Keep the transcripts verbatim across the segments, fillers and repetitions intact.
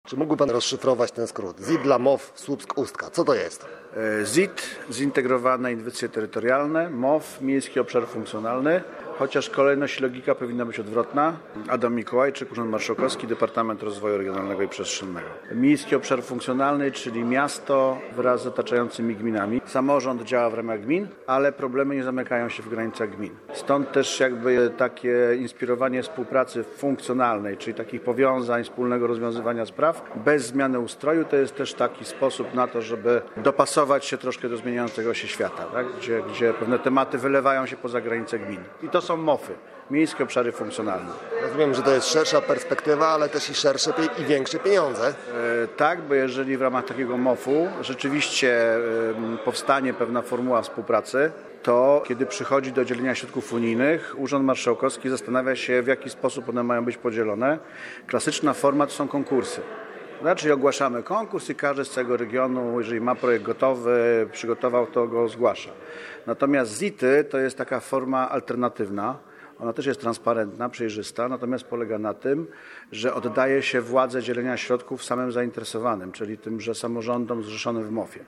Czy mógłby Pan rozszyfrować ten skrót? Z I D dla M O W Słupsk-Ustka. Co to jest? Z I D, Zintegrowane Inwestycje Terytorialne, M O W, Miejski Obszar Funkcjonalny, chociaż kolejność i logika powinna być odwrotna. Adam Mikołajczyk, Urząd Marszałkowski, Departament Rozwoju Regionalnego i Przestrzennego. Miejski Obszar Funkcjonalny, czyli miasto wraz z otaczającymi gminami. Samorząd działa w ramach gmin, ale problemy nie zamykają się w granicach gmin. Stąd też jakby takie inspirowanie współpracy funkcjonalnej, czyli takich powiązań, wspólnego rozwiązywania spraw bez zmiany ustroju, to jest też taki sposób na to, żeby dopasować się troszkę do zmieniającego się świata, tak? gdzie, gdzie pewne tematy wylewają się poza granice gmin. I to są M O F-y, Miejskie Obszary Funkcjonalne. Rozumiem, że to jest szersza perspektywa, ale też i szersze i większe pieniądze. E, tak, bo jeżeli w ramach takiego M O F-u rzeczywiście e, powstanie pewna formuła współpracy, to kiedy przychodzi do dzielenia środków unijnych, Urząd Marszałkowski zastanawia się, w jaki sposób one mają być podzielone. Klasyczna forma to są konkursy. Znaczy ogłaszamy konkurs i każdy z całego regionu, jeżeli ma projekt gotowy, przygotował, to go zgłasza. Natomiast Z I T-y to jest taka forma alternatywna. Ona też jest transparentna, przejrzysta, natomiast polega na tym, że oddaje się władzę dzielenia środków samym zainteresowanym, czyli tymże samorządom zrzeszonym w M O F-ie.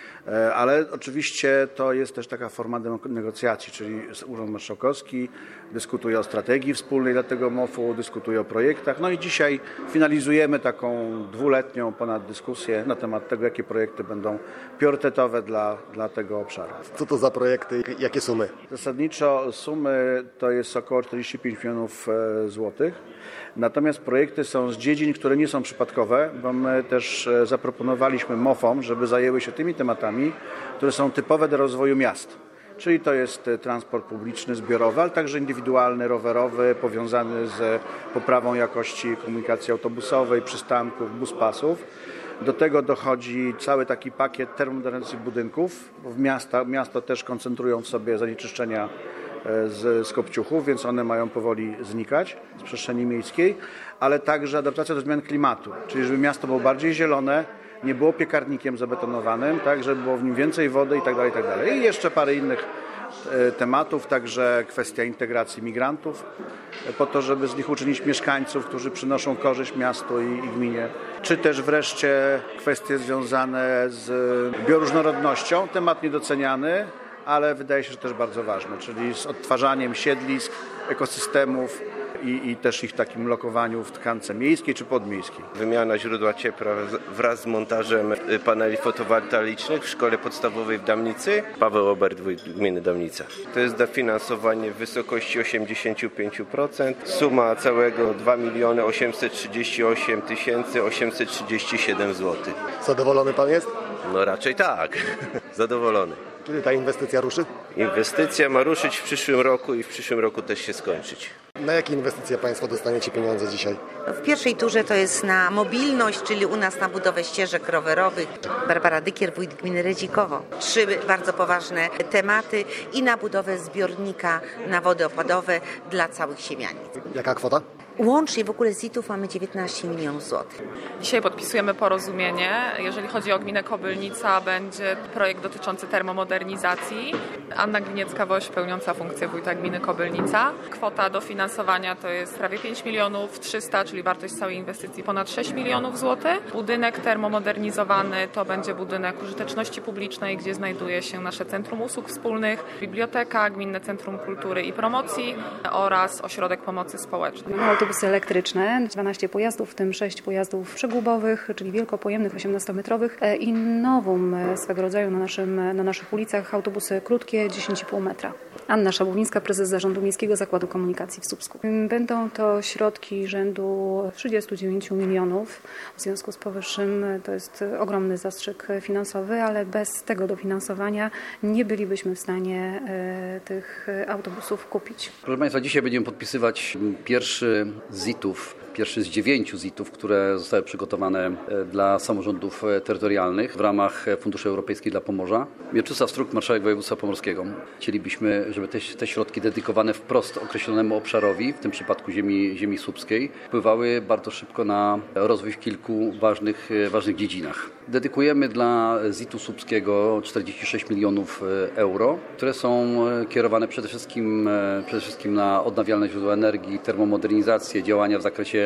Ale oczywiście to jest też taka forma negocjacji, czyli Urząd Marszałkowski dyskutuje o strategii wspólnej dla tego M O F-u, dyskutuje o projektach. No i dzisiaj finalizujemy taką dwuletnią ponad dyskusję na temat tego, jakie projekty będą priorytetowe dla, dla tego obszaru. Co to za projekty i jakie sumy? Zasadniczo sumy to jest około czterdzieści pięć milionów złotych. Natomiast projekty są z dziedzin, które nie są przypadkowe, bo my też zaproponowaliśmy M O F-om, żeby zajęły się tymi tematami, które są typowe do rozwoju miast. Czyli to jest transport publiczny, zbiorowy, ale także indywidualny, rowerowy, powiązany z poprawą jakości komunikacji autobusowej, przystanków, buspasów. Do tego dochodzi cały taki pakiet termomodernizacji budynków. W miasta, miasto też koncentrują w sobie zanieczyszczenia z, z kopciuchów, więc one mają powoli znikać z przestrzeni miejskiej, ale także adaptacja do zmian klimatu, czyli żeby miasto było bardziej zielone, nie było piekarnikiem zabetonowanym, tak, żeby było w nim więcej wody i tak dalej, i tak dalej. I jeszcze parę innych e, tematów, także kwestia integracji migrantów, e, po to, żeby z nich uczynić mieszkańców, którzy przynoszą korzyść miastu i, i gminie. Czy też wreszcie kwestie związane z bioróżnorodnością, temat niedoceniany, ale wydaje się, że też bardzo ważny, czyli z odtwarzaniem siedlisk, ekosystemów i, i też ich takim lokowaniu w tkance miejskiej czy podmiejskiej. Wymiana źródła ciepła wraz z montażem paneli fotowoltaicznych w szkole podstawowej w Damnicy. Paweł Obert, wójt gminy Damnica. To jest dofinansowanie w wysokości osiemdziesiąt pięć procent. Suma całego dwa miliony osiemset trzydzieści osiem tysięcy osiemset trzydzieści siedem złotych. Zadowolony Pan jest? No raczej tak. Zadowolony. Kiedy ta inwestycja ruszy? Inwestycja ma ruszyć w przyszłym roku i w przyszłym roku też się skończyć. Na jakie inwestycje Państwo dostaniecie pieniądze dzisiaj? W pierwszej turze to jest na mobilność, czyli u nas na budowę ścieżek rowerowych. Barbara Dykier, wójt gminy Redzikowo. Trzy bardzo poważne tematy i na budowę zbiornika na wody opadowe dla całych Siemianic. Jaka kwota? Łącznie w ogóle z I T-ów mamy dziewiętnaście milionów złotych. Dzisiaj podpisujemy porozumienie. Jeżeli chodzi o gminę Kobylnica, będzie projekt dotyczący termomodernizacji. Anna Gliniecka-Woś, pełniąca funkcję wójta gminy Kobylnica. Kwota dofinansowania to jest prawie pięć milionów trzysta, czyli wartość całej inwestycji ponad sześć milionów złotych. Budynek termomodernizowany to będzie budynek użyteczności publicznej, gdzie znajduje się nasze Centrum Usług Wspólnych, biblioteka, Gminne Centrum Kultury i Promocji oraz Ośrodek Pomocy Społecznej. Autobusy elektryczne, dwanaście pojazdów, w tym sześć pojazdów przegubowych, czyli wielkopojemnych, osiemnastometrowych i nowum swego rodzaju na, naszym, na naszych ulicach autobusy krótkie, dziesięć i pół metra. Anna Szabowińska, prezes Zarządu Miejskiego Zakładu Komunikacji w Słupsku. Będą to środki rzędu trzydzieści dziewięć milionów. W związku z powyższym to jest ogromny zastrzyk finansowy, ale bez tego dofinansowania nie bylibyśmy w stanie tych autobusów kupić. Proszę Państwa, dzisiaj będziemy podpisywać pierwszy z I T-ów, pierwszy z dziewięciu z I T-ów, które zostały przygotowane dla samorządów terytorialnych w ramach Funduszy Europejskich dla Pomorza. Mieczysław Struk, marszałek województwa pomorskiego. Chcielibyśmy, żeby te, te środki dedykowane wprost określonemu obszarowi, w tym przypadku ziemi, ziemi słupskiej, wpływały bardzo szybko na rozwój w kilku ważnych, ważnych dziedzinach. Dedykujemy dla Z I T-u słupskiego czterdzieści sześć milionów euro, które są kierowane przede wszystkim, przede wszystkim na odnawialne źródła energii, termomodernizację, działania w zakresie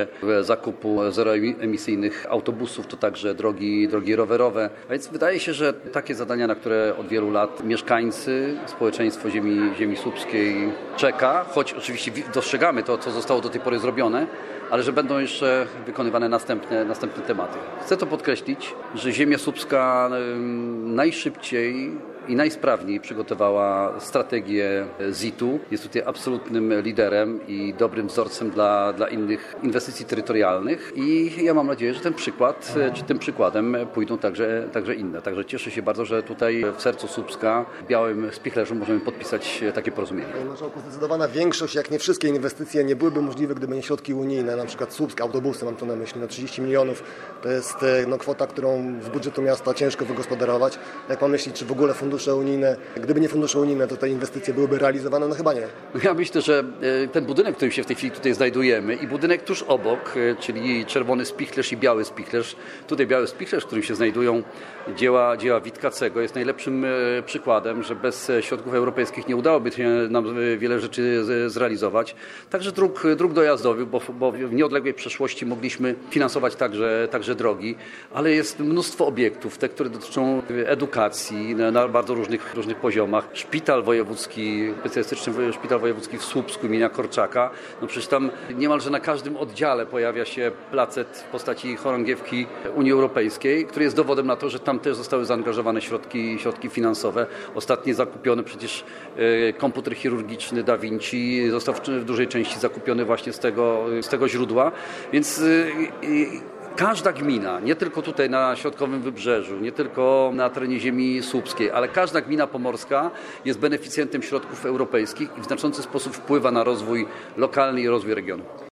zakresie zakupu zeroemisyjnych autobusów, to także drogi, drogi rowerowe. A więc wydaje się, że takie zadania, na które od wielu lat mieszkańcy, społeczeństwo ziemi, ziemi słupskiej czeka, choć oczywiście dostrzegamy to, co zostało do tej pory zrobione, ale że będą jeszcze wykonywane następne, następne tematy. Chcę to podkreślić, że ziemia słupska najszybciej i najsprawniej przygotowała strategię zitu. Jest tutaj absolutnym liderem i dobrym wzorcem dla, dla innych inwestycji terytorialnych i ja mam nadzieję, że ten przykład, czy tym przykładem pójdą także, także inne. Także cieszę się bardzo, że tutaj w sercu Słupska, w Białym Spichlerzu możemy podpisać takie porozumienie. Panie marszałku, zdecydowana większość, jak nie wszystkie inwestycje nie byłyby możliwe, gdyby nie środki unijne, na przykład Słupsk, autobusy, mam tu na myśli, no trzydzieści milionów, to jest no, kwota, którą z budżetu miasta ciężko wygospodarować. Jak pan myśli, czy w ogóle fundusze unijne, gdyby nie fundusze unijne, to te inwestycje byłyby realizowane? No chyba nie. Ja myślę, że ten budynek, w którym się w tej chwili tutaj znajdujemy i budynek tuż obok, czyli Czerwony Spichlerz i Biały Spichlerz, tutaj Biały Spichlerz, w którym się znajdują dzieła, dzieła Witkacego, jest najlepszym przykładem, że bez środków europejskich nie udałoby się nam wiele rzeczy zrealizować. Także dróg, dróg dojazdowych, bo, bo w nieodległej przeszłości mogliśmy finansować także, także drogi, ale jest mnóstwo obiektów, te, które dotyczą edukacji na, na bardzo różnych, różnych poziomach. Szpital wojewódzki, specjalistyczny szpital wojewódzki w Słupsku imienia Korczaka, no przecież tam niemalże na każdym oddziale pojawia się placet w postaci chorągiewki Unii Europejskiej, który jest dowodem na to, że tam też zostały zaangażowane środki, środki finansowe. Ostatnio zakupiony przecież komputer chirurgiczny Da Vinci został w dużej części zakupiony właśnie z tego, z tego źródła, więc każda gmina, nie tylko tutaj na środkowym wybrzeżu, nie tylko na terenie ziemi słupskiej, ale każda gmina pomorska jest beneficjentem środków europejskich i w znaczący sposób wpływa na rozwój lokalny i rozwój regionu.